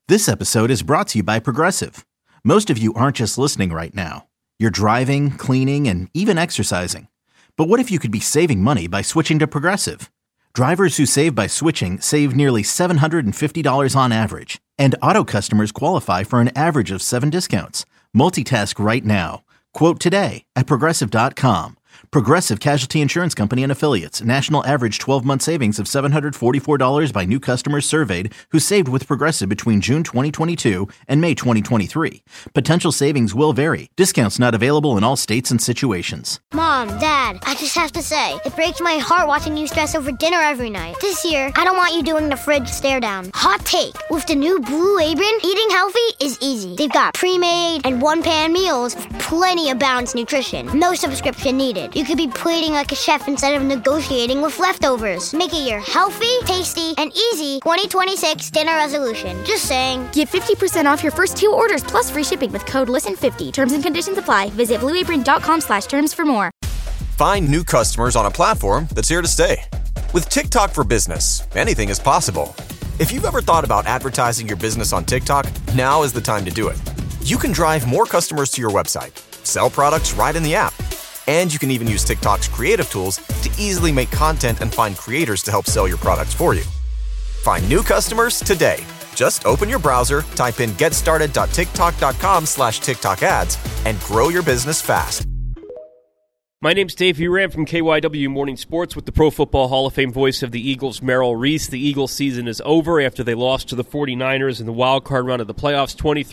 This episode is brought to you by Progressive. Most of you aren't just listening right now. You're driving, cleaning, and even exercising. But what if you could be saving money by switching to Progressive? Drivers who save by switching save nearly $750 on average. And auto customers qualify for an average of 7 discounts. Multitask right now. Quote today at Progressive.com. Progressive Casualty Insurance Company and Affiliates. National average 12-month savings of $744 by new customers surveyed who saved with Progressive between June 2022 and May 2023. Potential savings will vary. Discounts not available in all states and situations. Mom, Dad, I just have to say, it breaks my heart watching you stress over dinner every night. This year, I don't want you doing the fridge stare down. Hot take. With the new Blue Apron, eating healthy is easy. They've got pre-made and one-pan meals with plenty of balanced nutrition. No subscription needed. You could be plating like a chef instead of negotiating with leftovers. Make it your healthy, tasty, and easy 2026 dinner resolution. Just saying. Get 50% off your first 2 orders plus free shipping with code LISTEN50. Terms and conditions apply. Visit blueapron.com/terms for more. Find new customers on a platform that's here to stay. With TikTok for Business, anything is possible. If you've ever thought about advertising your business on TikTok, now is the time to do it. You can drive more customers to your website, sell products right in the app, and you can even use TikTok's creative tools to easily make content and find creators to help sell your products for you. Find new customers today. Just open your browser, type in getstarted.tiktok.com/TikTok ads, and grow your business fast. My name's Dave Uran from KYW Morning Sports with the Pro Football Hall of Fame voice of the Eagles, Merrill Reese. The Eagles season is over after they lost to the 49ers in the wild card round of the playoffs,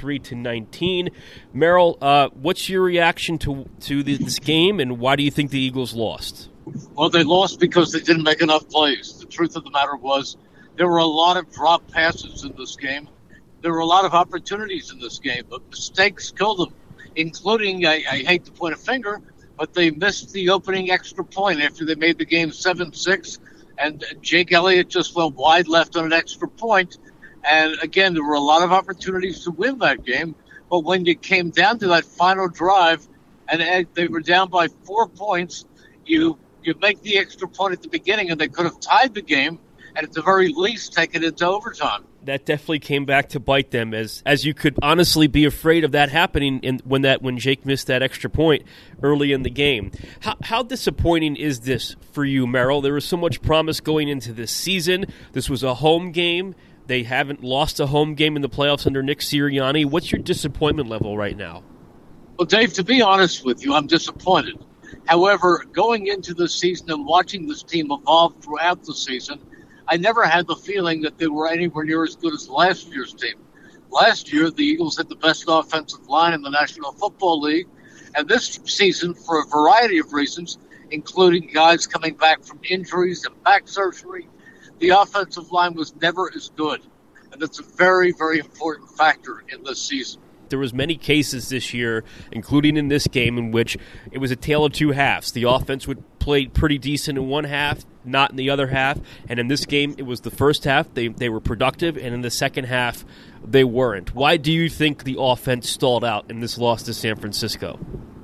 23-19. Merrill, what's your reaction to this game, and why do you think the Eagles lost? Well, they lost because they didn't make enough plays. The truth of the matter was there were a lot of drop passes in this game. There were a lot of opportunities in this game, but mistakes killed them, including, I hate to point a finger, but they missed the opening extra point after they made the game 7-6, and Jake Elliott just went wide left on an extra point. And again, there were a lot of opportunities to win that game, but when it came down to that final drive, and they were down by 4 points, you make the extra point at the beginning, and they could have tied the game, and at the very least taken it into overtime. That definitely came back to bite them, as you could honestly be afraid of that happening when Jake missed that extra point early in the game. How disappointing is this for you, Merrill? There was so much promise going into this season. This was a home game. They haven't lost a home game in the playoffs under Nick Sirianni. What's your disappointment level right now? Well, Dave, to be honest with you, I'm disappointed. However, going into the season and watching this team evolve throughout the season, I never had the feeling that they were anywhere near as good as last year's team. Last year, the Eagles had the best offensive line in the National Football League. And this season, for a variety of reasons, including guys coming back from injuries and back surgery, the offensive line was never as good. And that's a very, very important factor in this season. There was many cases this year, including in this game, in which it was a tale of two halves. The offense would play pretty decent in one half, not in the other half. And in this game, it was the first half. They were productive, and in the second half, they weren't. Why do you think the offense stalled out in this loss to San Francisco?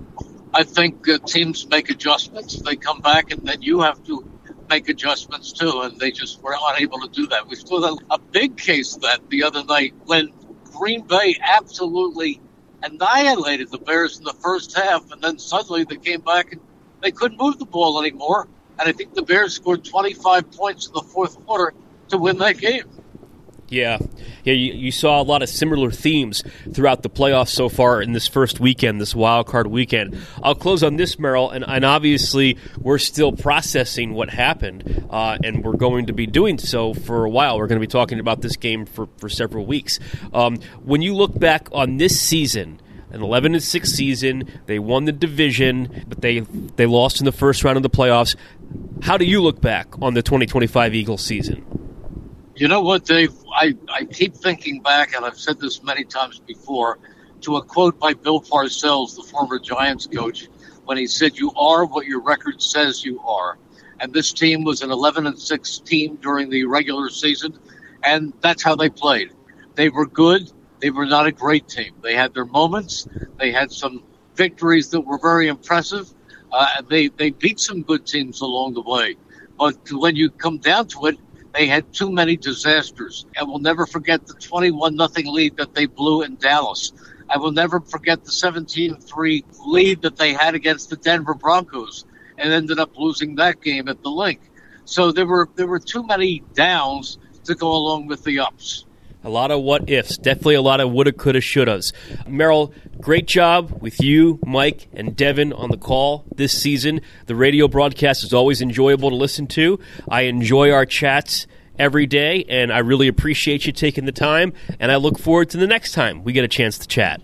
I think teams make adjustments. They come back, and then you have to make adjustments too, and they just were unable to do that. We still had a big case of that the other night when Green Bay absolutely annihilated the Bears in the first half, and then suddenly they came back and they couldn't move the ball anymore. And I think the Bears scored 25 points in the fourth quarter to win that game. Yeah, you saw a lot of similar themes throughout the playoffs so far in this first weekend, this wild card weekend. I'll close on this, Merrill, and obviously we're still processing what happened, and we're going to be doing so for a while. We're going to be talking about this game for several weeks. When you look back on this season, an 11-6 season, they won the division, but they lost in the first round of the playoffs. How do you look back on the 2025 Eagles season? You know what, Dave? I keep thinking back, and I've said this many times before, to a quote by Bill Parcells, the former Giants coach, when he said, "You are what your record says you are." And this team was an 11-6 team during the regular season, and that's how they played. They were good. They were not a great team. They had their moments. They had some victories that were very impressive. They beat some good teams along the way. But when you come down to it, They had too many disasters. I will never forget the 21-0 lead that they blew in Dallas. I will never forget the 17-3 lead that they had against the Denver Broncos and ended up losing that game at the Link. So there were too many downs to go along with the ups. A lot of what-ifs. Definitely a lot of woulda, coulda, shouldas. Merrill, great job with you, Mike, and Devin on the call this season. The radio broadcast is always enjoyable to listen to. I enjoy our chats every day, and I really appreciate you taking the time, and I look forward to the next time we get a chance to chat.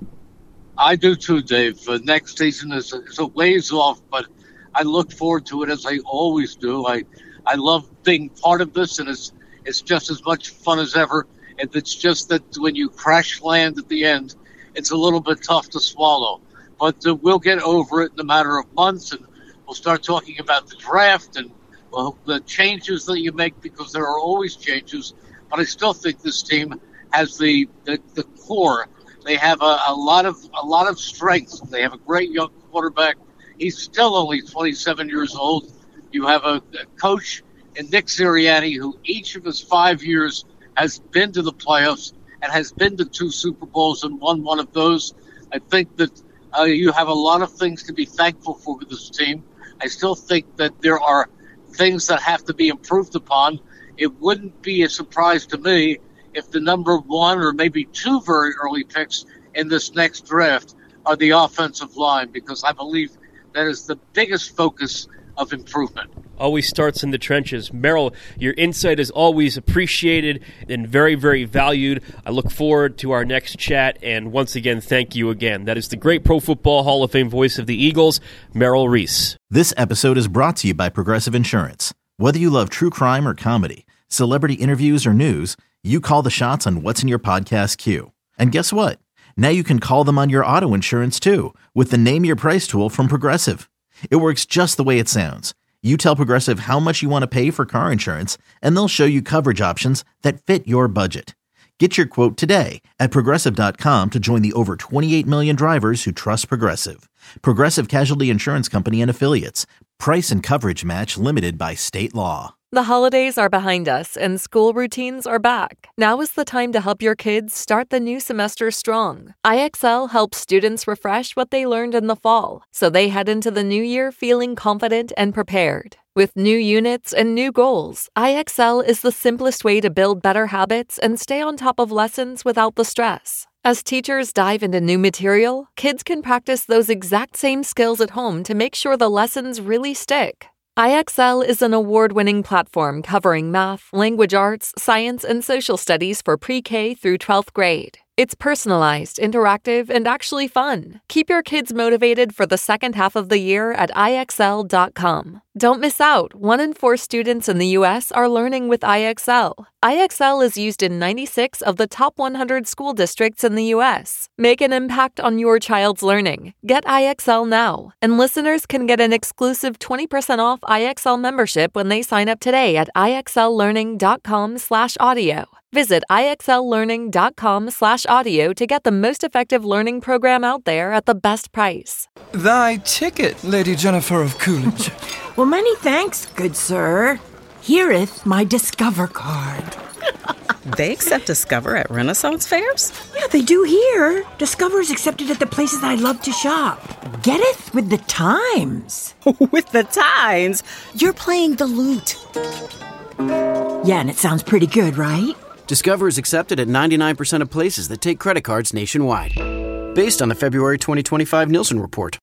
I do too, Dave. Next season is a ways off, but I look forward to it as I always do. I love being part of this, and it's just as much fun as ever. And it's just that when you crash land at the end, it's a little bit tough to swallow. But we'll get over it in a matter of months, and we'll start talking about the draft and the changes that you make, because there are always changes. But I still think this team has the core. They have a lot of strengths. They have a great young quarterback. He's still only 27 years old. You have a coach in Nick Sirianni, who each of his 5 years has been to the playoffs and has been to 2 Super Bowls and won one of those. I think that you have a lot of things to be thankful for with this team. I still think that there are things that have to be improved upon. It wouldn't be a surprise to me if the number 1 or maybe 2 very early picks in this next draft are the offensive line, because I believe that is the biggest focus of improvement. Always starts in the trenches. Merrill, your insight is always appreciated and very, very valued. I look forward to our next chat, and once again, thank you again. That is the great Pro Football Hall of Fame voice of the Eagles, Merrill Reese. This episode is brought to you by Progressive Insurance. Whether you love true crime or comedy, celebrity interviews or news, you call the shots on what's in your podcast queue. And guess what? Now you can call them on your auto insurance too, with the Name Your Price tool from Progressive. It works just the way it sounds. You tell Progressive how much you want to pay for car insurance, and they'll show you coverage options that fit your budget. Get your quote today at Progressive.com to join the over 28 million drivers who trust Progressive. Progressive Casualty Insurance Company and Affiliates. Price and coverage match limited by state law. The holidays are behind us and school routines are back. Now is the time to help your kids start the new semester strong. IXL helps students refresh what they learned in the fall, so they head into the new year feeling confident and prepared. With new units and new goals, IXL is the simplest way to build better habits and stay on top of lessons without the stress. As teachers dive into new material, kids can practice those exact same skills at home to make sure the lessons really stick. IXL is an award-winning platform covering math, language arts, science, and social studies for pre-K through 12th grade. It's personalized, interactive, and actually fun. Keep your kids motivated for the second half of the year at IXL.com. Don't miss out. 1 in 4 students in the U.S. are learning with IXL. IXL is used in 96 of the top 100 school districts in the U.S. Make an impact on your child's learning. Get IXL now. And listeners can get an exclusive 20% off IXL membership when they sign up today at IXLlearning.com/audio. Visit IXLlearning.com/audio to get the most effective learning program out there at the best price. Thy ticket, Lady Jennifer of Coolidge. Well, many thanks, good sir. Here'th my Discover card. They accept Discover at Renaissance fairs? Yeah, they do here. Discover's accepted at the places I love to shop. Getteth with the times. With the times? You're playing the lute. Yeah, and it sounds pretty good, right? Discover is accepted at 99% of places that take credit cards nationwide. Based on the February 2025 Nielsen report.